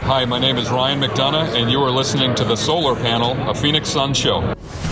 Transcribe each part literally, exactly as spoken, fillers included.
Hi, my name is Ryan McDonough, and you are listening to The Solar Panel, a Phoenix Suns show.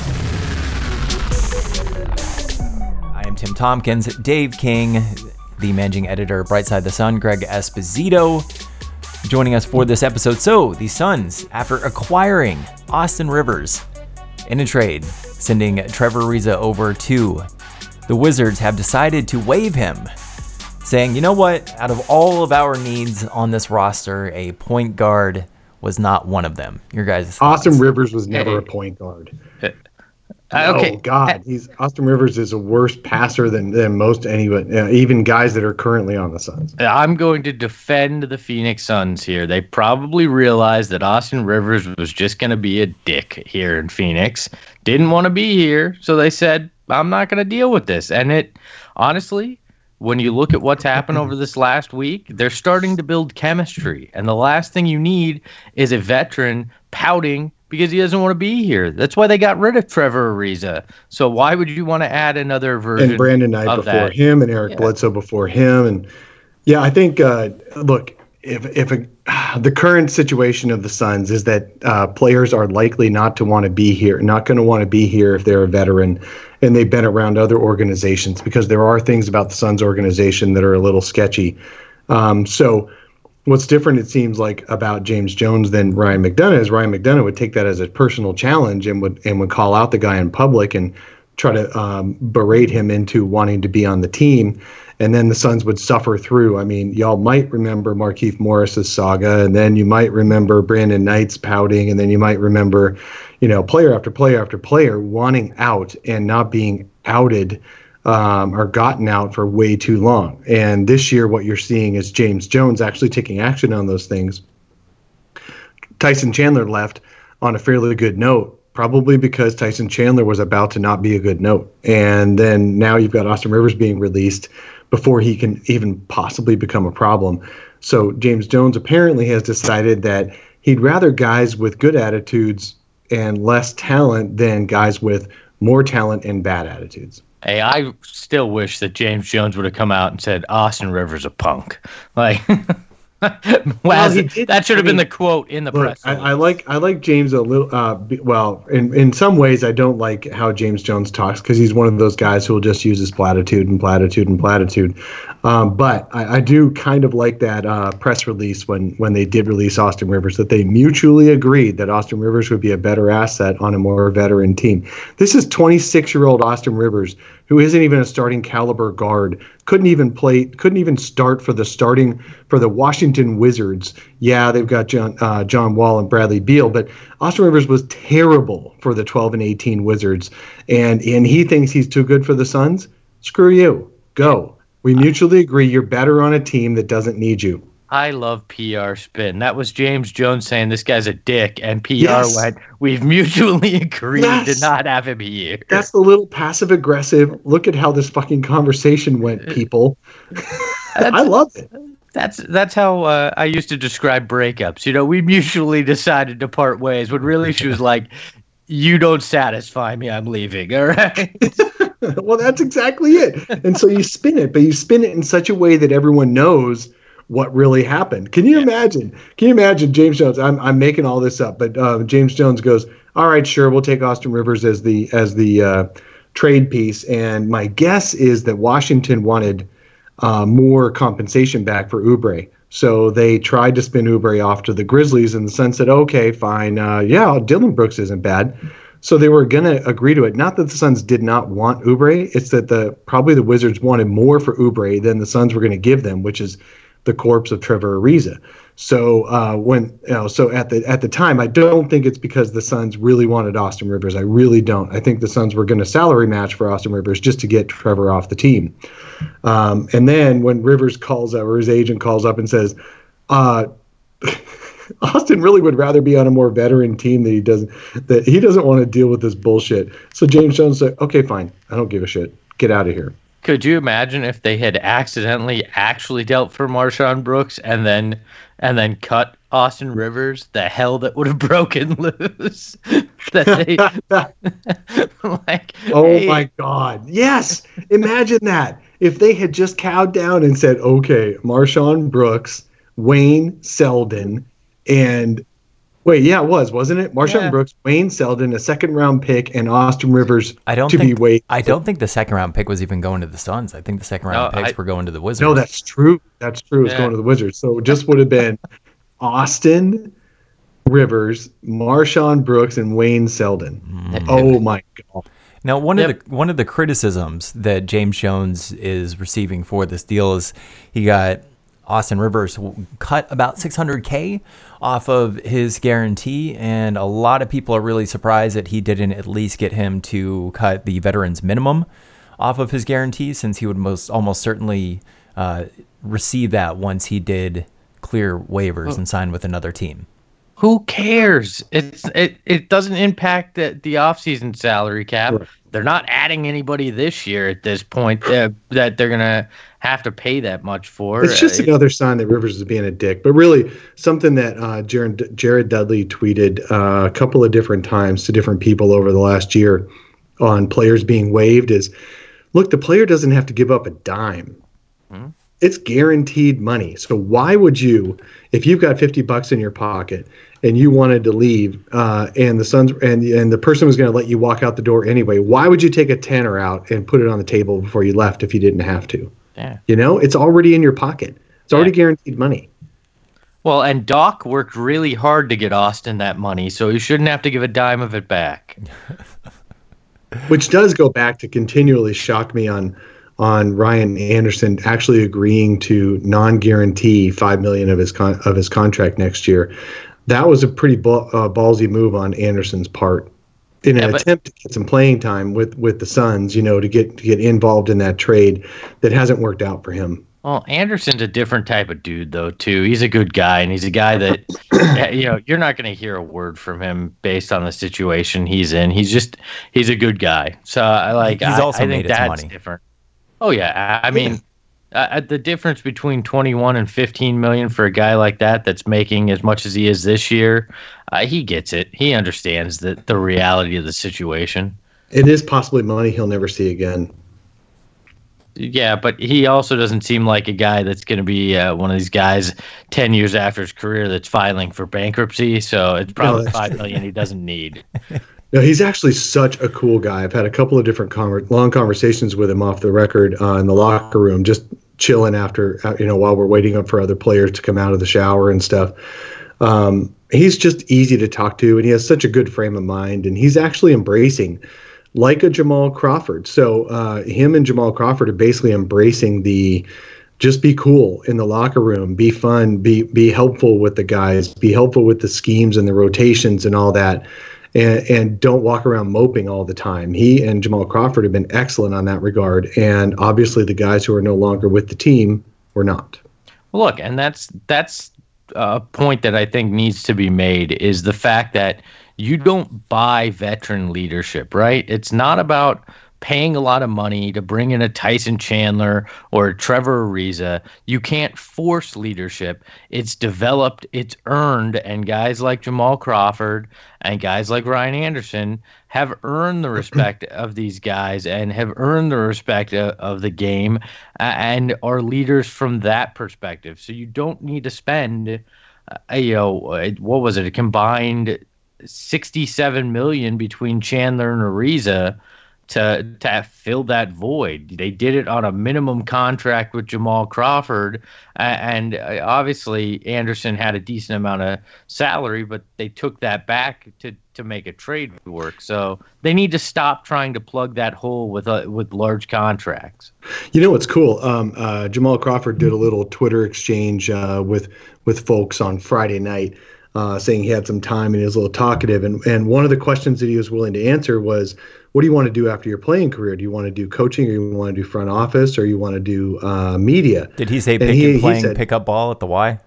I am Tim Tompkins, Dave King, the managing editor of Brightside the Sun, Greg Esposito, joining us for this episode. So, the Suns, after acquiring Austin Rivers in a trade, sending Trevor Ariza over to the Wizards, have decided to waive him, saying, you know what, out of all of our needs on this roster, a point guard was not one of them. Your guys' Austin thoughts? Rivers was never Hey. a point guard. Uh, okay. Oh God, he's Austin Rivers is a worse passer than, than most anyone, uh, even guys that are currently on the Suns. I'm going to defend the Phoenix Suns here. They probably realized that Austin Rivers was just going to be a dick here in Phoenix. Didn't want to be here, so they said, I'm not going to deal with this. And it, honestly, when you look at what's happened over this last week, they're starting to build chemistry. And the last thing you need is a veteran pouting because he doesn't want to be here. That's why they got rid of Trevor Ariza. So why would you want to add another version And Brandon Knight of before that? him, and Eric Yeah. Bledsoe before him, and yeah, I think uh, look, if if a, the current situation of the Suns is that uh, players are likely not to want to be here, not going to want to be here if they're a veteran, and they've been around other organizations, because there are things about the Suns organization that are a little sketchy. Um, so. What's different, it seems like, about James Jones than Ryan McDonough is Ryan McDonough would take that as a personal challenge and would and would call out the guy in public and try to um, berate him into wanting to be on the team. And then the Suns would suffer through. I mean, y'all might remember Markieff Morris's saga, and then you might remember Brandon Knight's pouting, and then you might remember, you know, player after player after player wanting out and not being outed Um, or gotten out for way too long. And this year, what you're seeing is James Jones actually taking action on those things. Tyson Chandler left on a fairly good note, probably because Tyson Chandler was about to not be a good note. And then now you've got Austin Rivers being released before he can even possibly become a problem. So James Jones apparently has decided that he'd rather guys with good attitudes and less talent than guys with more talent and bad attitudes. Hey, I still wish that James Jones would have come out and said Austin Rivers a punk. Like, well, he did- that should have I been mean, the quote in the Look, press. I, I like I like James a little. Uh, b- well, in in some ways, I don't like how James Jones talks, because he's one of those guys who will just use his platitude and platitude and platitude. Um, but I, I do kind of like that uh, press release when when they did release Austin Rivers, that they mutually agreed that Austin Rivers would be a better asset on a more veteran team. This is twenty-six-year-old Austin Rivers, who isn't even a starting caliber guard, couldn't even play, couldn't even start for the starting for the Washington Wizards. Yeah, they've got John uh, John Wall and Bradley Beal, but Austin Rivers was terrible for the twelve and eighteen Wizards, and and he thinks he's too good for the Suns. Screw you, go. We mutually agree you're better on a team that doesn't need you. I love P R spin. That was James Jones saying this guy's a dick, and P R Yes. went, we've mutually agreed Yes. to not have him here. That's the little passive aggressive. Look at how this fucking conversation went, people. I love it. That's that's how uh, I used to describe breakups. You know, we mutually decided to part ways, when really she was like, you don't satisfy me, I'm leaving, all right? Well, that's exactly it. And so you spin it, but you spin it in such a way that everyone knows what really happened. Can you imagine? Can you imagine James Jones? I'm I'm making all this up, but uh, James Jones goes, "All right, sure, we'll take Austin Rivers as the as the uh, trade piece." And my guess is that Washington wanted uh, more compensation back for Oubre, so they tried to spin Oubre off to the Grizzlies, and the Suns said, "Okay, fine, uh, yeah, Dylan Brooks isn't bad." So they were going to agree to it. Not that the Suns did not want Oubre. It's that the probably the Wizards wanted more for Oubre than the Suns were going to give them, which is the corpse of Trevor Ariza. So uh, when you know, so at the at the time, I don't think it's because the Suns really wanted Austin Rivers. I really don't. I think the Suns were going to salary match for Austin Rivers just to get Trevor off the team. Um, and then when Rivers calls up, or his agent calls up and says, uh, Austin really would rather be on a more veteran team that he doesn't that he doesn't want to deal with this bullshit. So James Jones said, "Okay, fine. I don't give a shit. Get out of here." Could you imagine if they had accidentally actually dealt for Marshawn Brooks and then and then cut Austin Rivers? The hell that would have broken loose. that they like Oh hey, my God. Yes. Imagine that. If they had just cowed down and said, okay, Marshawn Brooks, Wayne Selden, And wait, yeah, it was, wasn't it? Marshawn Yeah. Brooks, Wayne Selden, a second round pick, and Austin Rivers I don't to think be waived. I don't think the second round pick was even going to the Suns. I think the second round No, picks I- were going to the Wizards. No, that's true. That's true. It's Yeah. going to the Wizards. So it just would have been Austin Rivers, Marshawn Brooks, and Wayne Selden. Oh my God. Now, one Yep. of the one of the criticisms that James Jones is receiving for this deal is he got Austin Rivers cut about six hundred K off of his guarantee, and a lot of people are really surprised that he didn't at least get him to cut the veterans minimum off of his guarantee, since he would most almost certainly uh, receive that once he did clear waivers and sign with another team. Who cares? It's it, it doesn't impact the, the offseason salary cap. Right. They're not adding anybody this year at this point uh, that they're going to have to pay that much for. It's just Uh, another sign that Rivers is being a dick. But really, something that uh, Jared, Jared Dudley tweeted uh, a couple of different times to different people over the last year on players being waived is, look, the player doesn't have to give up a dime. Hmm. It's guaranteed money. So why would you, if you've got fifty bucks in your pocket and you wanted to leave, uh, and the Suns and and the person was going to let you walk out the door anyway, why would you take a tenner out and put it on the table before you left if you didn't have to? Yeah. You know, it's already in your pocket. It's already Yeah. guaranteed money. Well, and Doc worked really hard to get Austin that money, so he shouldn't have to give a dime of it back. Which does go back to continually shock me on on Ryan Anderson actually agreeing to non-guarantee five million of his con- of his contract next year. That was a pretty ball, uh, ballsy move on Anderson's part in an Yeah, but- attempt to get some playing time with, with the Suns. You know, to get to get involved in that trade that hasn't worked out for him. Well, Anderson's a different type of dude, though, too. He's a good guy, and he's a guy that, you know, you're not going to hear a word from him based on the situation he's in. He's just, he's a good guy. So, I like, He's I, also I made think his that's money. different. Oh, yeah. I, I mean, uh, the difference between twenty-one and fifteen million for a guy like that that's making as much as he is this year, uh, he gets it. He understands the, the reality of the situation. It is possibly money he'll never see again. Yeah, but he also doesn't seem like a guy that's going to be uh, one of these guys ten years after his career that's filing for bankruptcy. So it's probably that's five true. million he doesn't need. No, he's actually such a cool guy. I've had a couple of different conver- long conversations with him off the record uh, in the locker room, just chilling after, uh, you know, while we're waiting up for other players to come out of the shower and stuff. Um, he's just easy to talk to, and he has such a good frame of mind, and he's actually embracing like a Jamal Crawford. So uh, him and Jamal Crawford are basically embracing the just be cool in the locker room, be fun, be be helpful with the guys, be helpful with the schemes and the rotations and all that. And, and don't walk around moping all the time. He and Jamal Crawford have been excellent on that regard. And obviously the guys who are no longer with the team were not. Well, look, and that's that's a point that I think needs to be made is the fact that you don't buy veteran leadership, right? It's not about paying a lot of money to bring in a Tyson Chandler or a Trevor Ariza. You can't force leadership. It's developed, it's earned, and guys like Jamal Crawford and guys like Ryan Anderson have earned the respect of these guys and have earned the respect of, of the game uh, and are leaders from that perspective. So you don't need to spend, uh, you know, what was it, a combined sixty-seven million dollars between Chandler and Ariza to to fill that void. They did it on a minimum contract with Jamal Crawford, uh, and uh, obviously Anderson had a decent amount of salary, but they took that back to to make a trade work. So they need to stop trying to plug that hole with uh, with large contracts. You know what's cool? Um, uh, Jamal Crawford did a little Twitter exchange uh, with with folks on Friday night, uh, saying he had some time and he was a little talkative. And and one of the questions that he was willing to answer was, what do you want to do after your playing career? Do you want to do coaching, or you want to do front office, or you want to do uh, media? Did he say And pick he- and he playing said- pickup ball at the Y?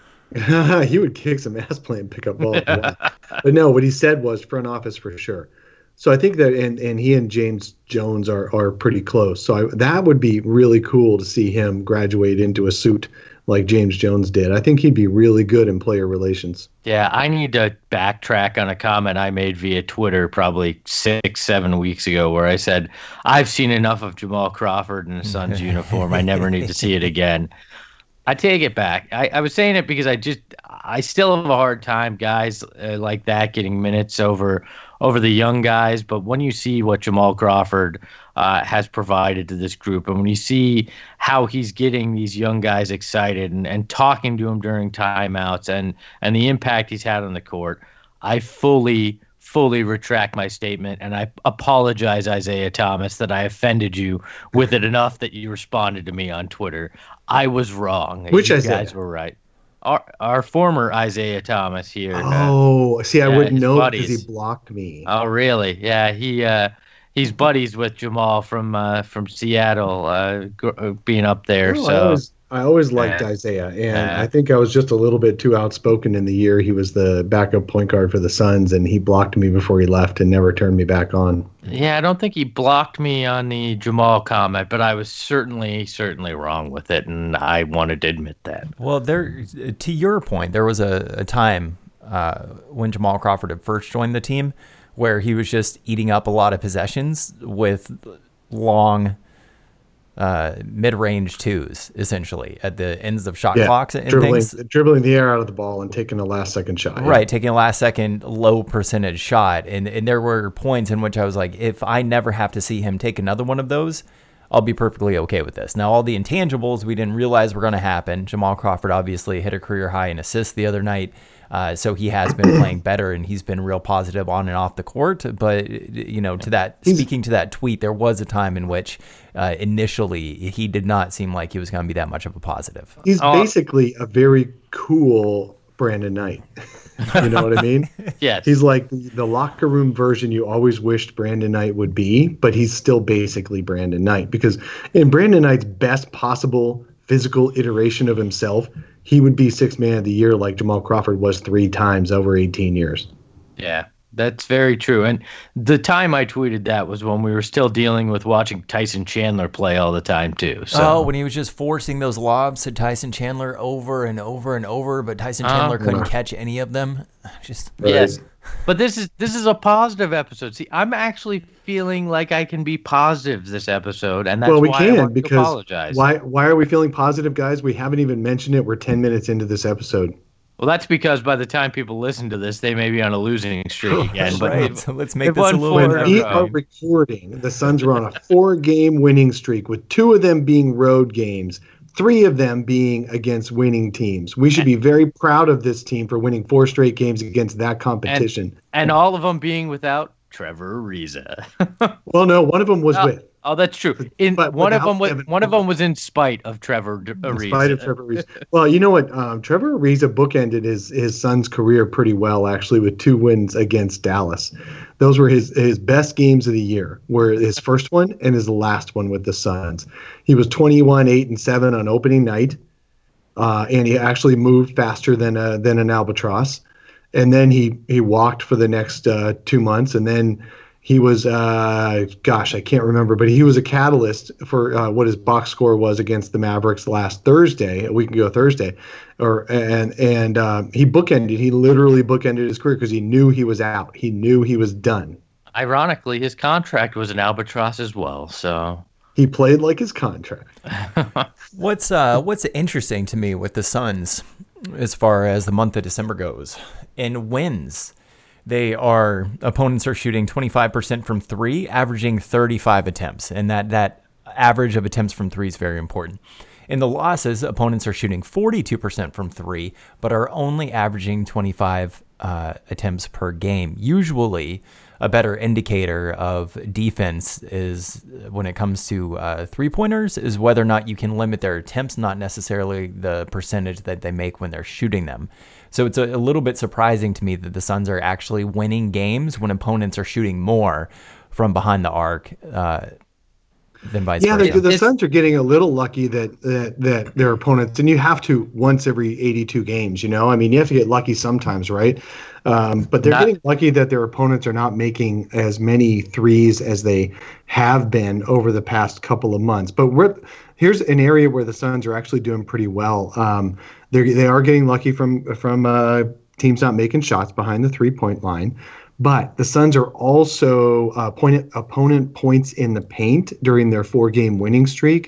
He would kick some ass playing pickup ball. At the Y. But no, what he said was front office for sure. So I think that, and, and he and James Jones are are pretty close. So I, that would be really cool to see him graduate into a suit like James Jones did. I think he'd be really good in player relations. Yeah, I need to backtrack on a comment I made via Twitter probably six, seven weeks ago where I said, I've seen enough of Jamal Crawford in a Suns uniform. I never need to see it again. I take it back. I, I was saying it because I just I still have a hard time, guys uh, like that getting minutes over over the young guys. But when you see what Jamal Crawford uh, has provided to this group, and when you see how he's getting these young guys excited and, and talking to them during timeouts and and the impact he's had on the court, I fully fully retract my statement, and I apologize, Isaiah Thomas, that I offended you with it enough that you responded to me on Twitter. I was wrong. Which you Isaiah? guys were right. Our our former Isaiah Thomas here. Oh, uh, see, I yeah, wouldn't know buddies. because he blocked me. Oh, really? Yeah, he uh, he's buddies with Jamal from uh, from Seattle, uh, gr- being up there. No, so. I always, I always liked Yeah. Isaiah, and Yeah. I think I was just a little bit too outspoken in the year he was the backup point guard for the Suns, and he blocked me before he left and never turned me back on. Yeah, I don't think he blocked me on the Jamal comment, but I was certainly, certainly wrong with it, and I wanted to admit that. Well, there, to your point, there was a, a time uh, when Jamal Crawford had first joined the team where he was just eating up a lot of possessions with long uh, mid-range twos, essentially, at the ends of shot Yeah, clocks and dribbling, things. dribbling the air out of the ball and taking a last-second shot. Right, taking a last-second low percentage shot. And, and there were points in which I was like, if I never have to see him take another one of those, I'll be perfectly okay with this. Now, all the intangibles we didn't realize were going to happen. Jamal Crawford obviously hit a career high in assists the other night, uh, so he has been playing better, and he's been real positive on and off the court. But, you know, to that, speaking to that tweet, there was a time in which uh, initially he did not seem like he was going to be that much of a positive. He's Oh. basically a very cool Brandon Knight. You know what I mean? Yes. He's like the, the locker room version you always wished Brandon Knight would be, but he's still basically Brandon Knight, because in Brandon Knight's best possible physical iteration of himself, he would be sixth man of the year like Jamal Crawford was three times over eighteen years. Yeah, that's very true. And the time I tweeted that was when we were still dealing with watching Tyson Chandler play all the time, too. So. Oh, when he was just forcing those lobs to Tyson Chandler over and over and over, but Tyson Chandler Uh-huh. couldn't catch any of them. Just Yes, but this is this is a positive episode. See, I'm actually feeling like I can be positive this episode, and that's well, we why I can want to because apologize. why why are we feeling positive, guys? We haven't even mentioned it. We're ten minutes into this episode. Well, that's because by the time people listen to this, they may be on a losing streak again. But right. if- So let's make if this a one little for- bit When we okay. are recording, the Suns are on a four-game winning streak, with two of them being road games, three of them being against winning teams. We should be very proud of this team for winning four straight games against that competition. and all of them being without Trevor Ariza. Well, no, one of them was Oh, with. oh, that's true. In But one of without them was Kevin one of Porter. them was in spite of Trevor D- Ariza. In spite of Trevor Ariza. Well, you know what? Um, Trevor Ariza bookended his his son's career pretty well, actually, with two wins against Dallas. Those were his his best games of the year. Were his first one and his last one with the Suns. He was twenty-one, eight, and seven on opening night, uh, and he actually moved faster than a, than an albatross. And then he he walked for the next uh, two months, and then. He was, uh, gosh, I can't remember, but he was a catalyst for uh, what his box score was against the Mavericks last Thursday, a week ago Thursday, or and and um, he bookended. He literally bookended his career because he knew he was out. He knew he was done. Ironically, his contract was an albatross as well. So He played like his contract. What's uh what's interesting to me with the Suns as far as the month of December goes, in wins, they are opponents are shooting twenty-five percent from three, averaging thirty-five attempts, and that that average of attempts from three is very important. In the losses, opponents are shooting forty-two percent from three, but are only averaging twenty-five uh, attempts per game. Usually, a better indicator of defense is when it comes to uh, three-pointers is whether or not you can limit their attempts, not necessarily the percentage that they make when they're shooting them. So it's a, a little bit surprising to me that the Suns are actually winning games when opponents are shooting more from behind the arc uh, than vice Yeah, versa. the, the Suns are getting a little lucky that, that that their opponents, and you have to once every eighty-two games, you know? I mean, you have to get lucky sometimes, right? Um, but they're Not- getting lucky that their opponents are not making as many threes as they have been over the past couple of months. But we're, here's an area where the Suns are actually doing pretty well. Um, they they are getting lucky from from uh, teams not making shots behind the three-point line. But the Suns are also uh, point, opponent points in the paint during their four-game winning streak.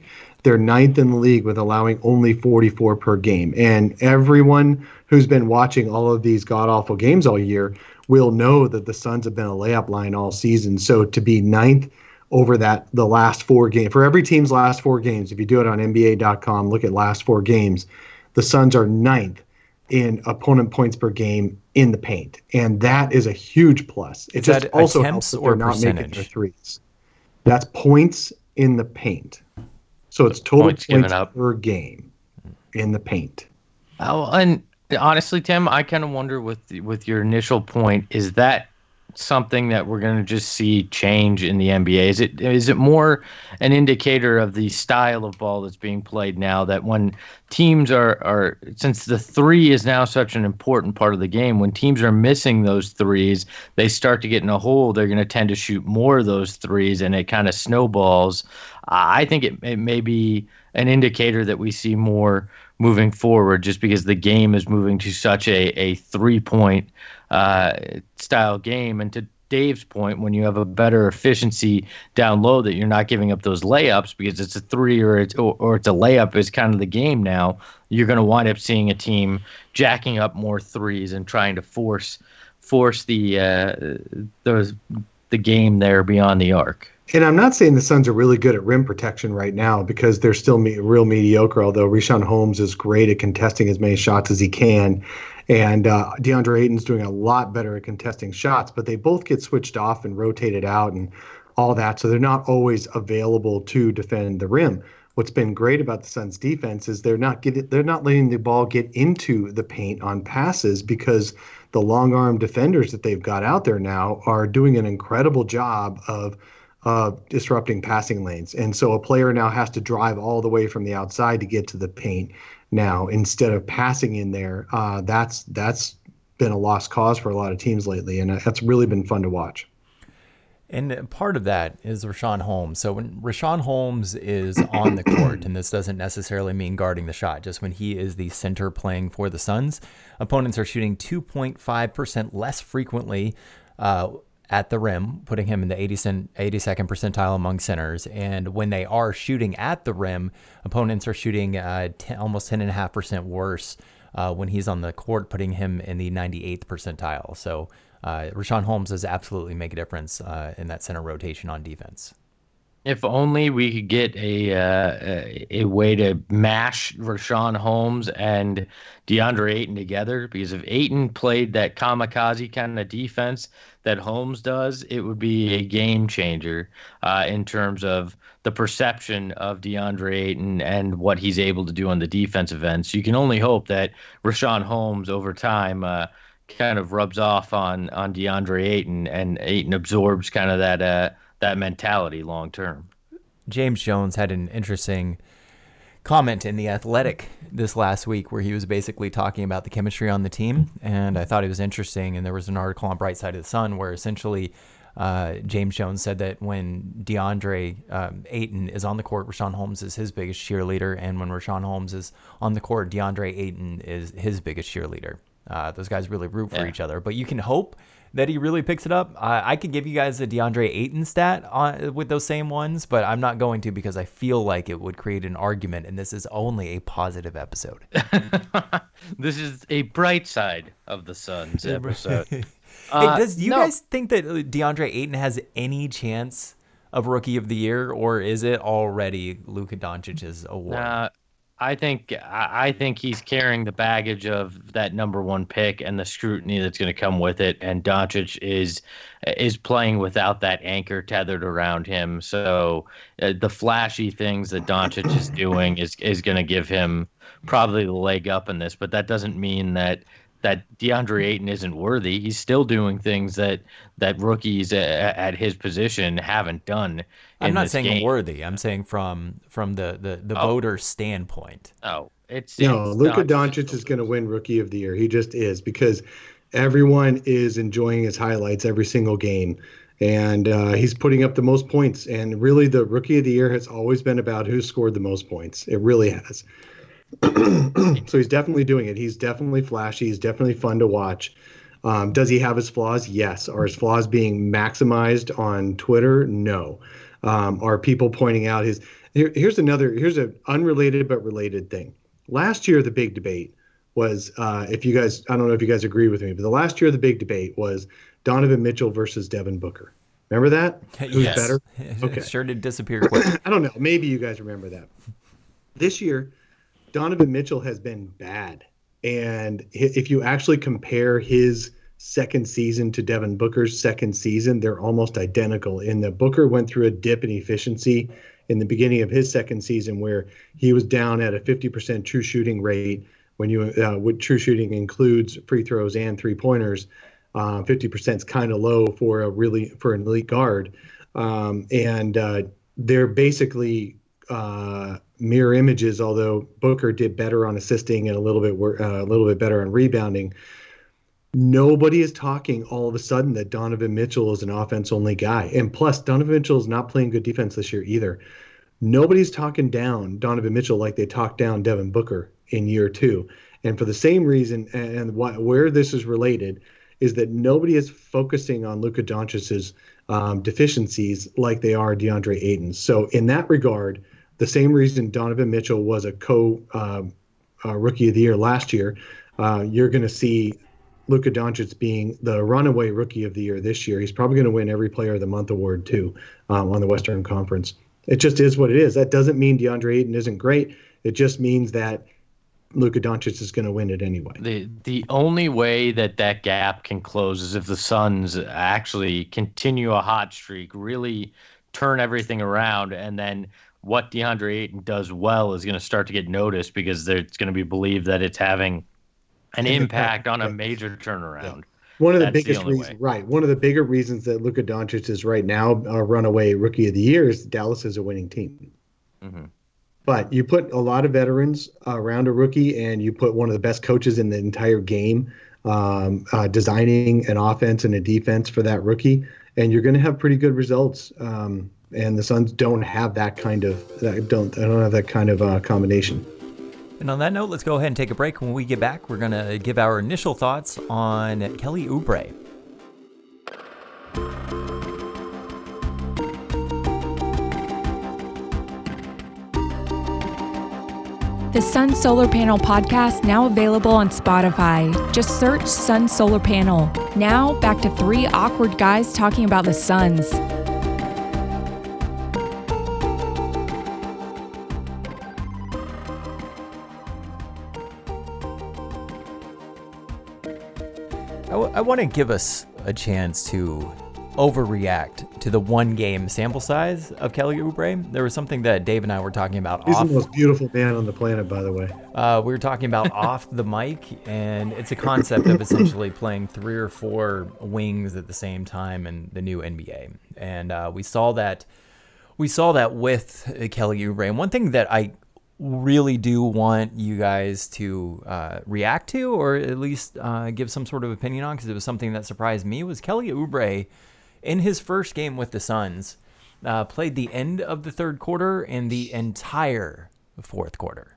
They're ninth in the league with allowing only forty-four per game. And everyone who's been watching all of these god-awful games all year will know that the Suns have been a layup line all season. So to be ninth over that the last four games, for every team's last four games, if you do it on N B A dot com, look at last four games, the Suns are ninth in opponent points per game in the paint. And that is a huge plus. It Is just that also attempts helps that or they're not making percentage? their threes. That's points in the paint. So it's total Points points, given up. per game in the paint. Oh, and honestly, Tim, I kind of wonder with with your initial point, is that something that we're going to just see change in the N B A? Is it is it more an indicator of the style of ball that's being played now, that when teams are, are since the three is now such an important part of the game, when teams are missing those threes, they start to get in a hole, they're going to tend to shoot more of those threes, and it kind of snowballs. I think it, it may be an indicator that we see more moving forward, just because the game is moving to such a, a three-point uh, style game. And to Dave's point, when you have a better efficiency down low, that you're not giving up those layups because it's a three or it's or, or it's a layup is kind of the game now, you're going to wind up seeing a team jacking up more threes and trying to force force the uh, the the game there beyond the arc. And I'm not saying the Suns are really good at rim protection right now, because they're still me- real mediocre, although Richaun Holmes is great at contesting as many shots as he can. And uh, DeAndre Ayton's doing a lot better at contesting shots, but they both get switched off and rotated out and all that. So they're not always available to defend the rim. What's been great about the Suns defense is they're not getting, they're not letting the ball get into the paint on passes, because the long arm defenders that they've got out there now are doing an incredible job of Uh, disrupting passing lanes. And so a player now has to drive all the way from the outside to get to the paint now, instead of passing in there. Uh, that's that's been a lost cause for a lot of teams lately, and that's really been fun to watch. And part of that is Richaun Holmes. So when Richaun Holmes is on the court, and this doesn't necessarily mean guarding the shot, just when he is the center playing for the Suns, opponents are shooting two point five percent less frequently uh, at the rim, putting him in the eighty-second percentile among centers. And when they are shooting at the rim, opponents are shooting uh, ten, almost ten point five percent worse uh, when he's on the court, putting him in the ninety-eighth percentile. So uh, Richaun Holmes does absolutely make a difference uh, in that center rotation on defense. If only we could get a uh, a, a way to mash Richaun Holmes and DeAndre Ayton together, because if Ayton played that kamikaze kind of defense that Holmes does, it would be a game changer uh, in terms of the perception of DeAndre Ayton and what he's able to do on the defensive end. So you can only hope that Richaun Holmes over time uh, kind of rubs off on on DeAndre Ayton, and Ayton absorbs kind of that uh, that mentality long term. James Jones had an interesting comment in The Athletic this last week where he was basically talking about the chemistry on the team, and I thought it was interesting. And there was an article on Bright Side of the Sun where essentially uh, James Jones said that when DeAndre um, Ayton is on the court, Richaun Holmes is his biggest cheerleader, and when Richaun Holmes is on the court, DeAndre Ayton is his biggest cheerleader. Uh, those guys really root for Yeah. each other, but you can hope that he really picks it up. Uh, I could give you guys a DeAndre Ayton stat on, with those same ones, but I'm not going to, because I feel like it would create an argument, and this is only a positive episode. This is a bright side of the Suns episode. Hey, Uh, does do you no. guys think that DeAndre Ayton has any chance of Rookie of the Year, or is it already Luka Doncic's award? Uh, I think I I think he's carrying the baggage of that number one pick and the scrutiny that's going to come with it. And Doncic is is playing without that anchor tethered around him. So uh, the flashy things that Doncic is doing is is going to give him probably the leg up in this. But that doesn't mean that that DeAndre Ayton isn't worthy. He's still doing things that that rookies a, at his position haven't done. I'm in not this saying game. worthy. I'm saying from from the the, the Oh. voter standpoint. Oh, it's No, it's Luka Doncic. Doncic is going to win Rookie of the Year. He just is, because everyone is enjoying his highlights every single game. And uh, he's putting up the most points. And really, the Rookie of the Year has always been about who scored the most points. It really has. So he's definitely doing it. He's definitely flashy. He's definitely fun to watch. Um, does he have his flaws? Yes. Are his flaws being maximized on Twitter? No. um, are people pointing out his. Here, here's another. Here's an unrelated but related thing. Last year, the big debate was uh, if you guys. I don't know if you guys agree with me, but the last year the big debate was Donovan Mitchell versus Devin Booker. Remember that? Who's yes. better? Okay. It sure did disappear quick. I don't know. Maybe you guys remember that. This year, Donovan Mitchell has been bad. And if you actually compare his second season to Devin Booker's second season, they're almost identical. In that Booker went through a dip in efficiency in the beginning of his second season where he was down at a fifty percent true shooting rate. When you uh, what true shooting includes free throws and three-pointers, uh, fifty percent is kind of low for a really for an elite guard. Um, and uh, they're basically uh, mirror images, although Booker did better on assisting and a little bit wor- uh, a little bit better on rebounding. Nobody is talking all of a sudden that Donovan Mitchell is an offense-only guy. And plus, Donovan Mitchell is not playing good defense this year either. Nobody's talking down Donovan Mitchell like they talked down Devin Booker in year two. And for the same reason, and why, where this is related, is that nobody is focusing on Luka Doncic's um, deficiencies like they are DeAndre Ayton's. So in that regard, the same reason Donovan Mitchell was a co uh, uh, rookie of the year last year, uh, you're going to see Luka Doncic being the runaway rookie of the year this year. He's probably going to win every Player of the Month award too um, on the Western Conference. It just is what it is. That doesn't mean DeAndre Ayton isn't great. It just means that Luka Doncic is going to win it anyway. The the only way that that gap can close is if the Suns actually continue a hot streak, really turn everything around, and then what DeAndre Ayton does well is going to start to get noticed because it's going to be believed that it's having an impact on a major turnaround. Yeah. One of the That's biggest the reasons, way. right? One of the bigger reasons that Luka Doncic is right now a runaway rookie of the year is Dallas is a winning team. Mm-hmm. But you put a lot of veterans uh, around a rookie, and you put one of the best coaches in the entire game um, uh, designing an offense and a defense for that rookie, and you're going to have pretty good results. Um, and the Suns don't have that kind of that don't I don't have that kind of uh, combination. And on that note, let's go ahead and take a break. When we get back, we're going to give our initial thoughts on Kelly Oubre. The Sun Solar Panel podcast now available on Spotify. Just search Sun Solar Panel. Now back to three awkward guys talking about the Suns. I, w- I want to give us a chance to overreact to the one game sample size of Kelly Oubre. There was something that Dave and I were talking about. He's off. the most beautiful man on the planet, by the way. Uh, we were talking about off the mic, and it's a concept of essentially playing three or four wings at the same time in the new N B A. And uh, we saw that we saw that with Kelly Oubre. And one thing that I really do want you guys to uh, react to, or at least uh, give some sort of opinion on, because it was something that surprised me, was Kelly Oubre in his first game with the Suns uh, played the end of the third quarter and the entire fourth quarter.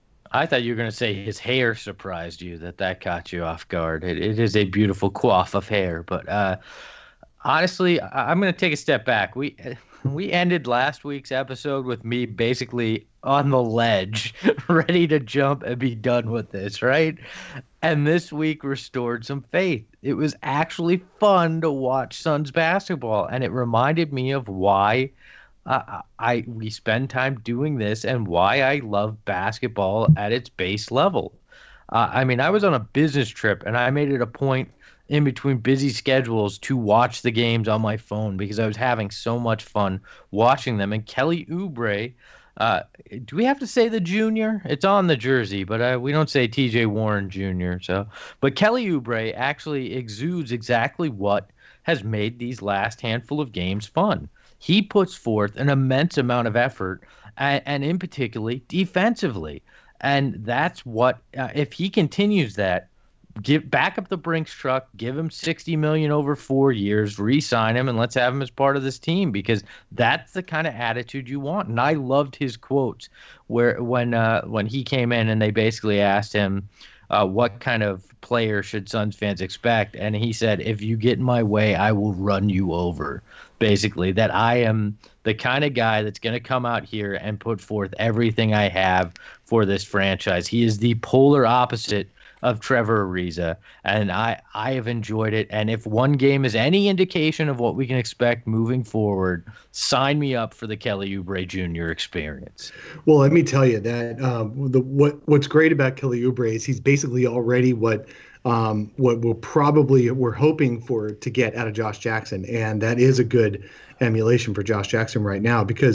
I thought you were going to say his hair surprised you, that that caught you off guard. It, it is a beautiful coif of hair, but uh, honestly, I, I'm going to take a step back. We we ended last week's episode with me basically on the ledge, ready to jump and be done with this, right? And this week restored some faith. It was actually fun to watch Suns basketball, and it reminded me of why uh, I we spend time doing this and why I love basketball at its base level. Uh, I mean, I was on a business trip, and I made it a point in between busy schedules to watch the games on my phone because I was having so much fun watching them. And Kelly Oubre, uh, do we have to say the junior? It's on the jersey, but uh, we don't say T J Warren Junior So, but Kelly Oubre actually exudes exactly what has made these last handful of games fun. He puts forth an immense amount of effort, and, and in particular defensively. And that's what, uh, if he continues that, give back up the Brinks truck, give him sixty million dollars over four years, re-sign him, and let's have him as part of this team, because that's the kind of attitude you want. And I loved his quotes where when uh, when he came in and they basically asked him, uh, what kind of player should Suns fans expect? And he said, if you get in my way, I will run you over. Basically, that I am the kind of guy that's going to come out here and put forth everything I have for this franchise. He is the polar opposite of Trevor Ariza, and I, I have enjoyed it. And if one game is any indication of what we can expect moving forward, sign me up for the Kelly Oubre Junior experience. Well, let me tell you that um, the what what's great about Kelly Oubre is he's basically already what um, what we'll probably we're hoping for to get out of Josh Jackson, and that is a good emulation for Josh Jackson right now because.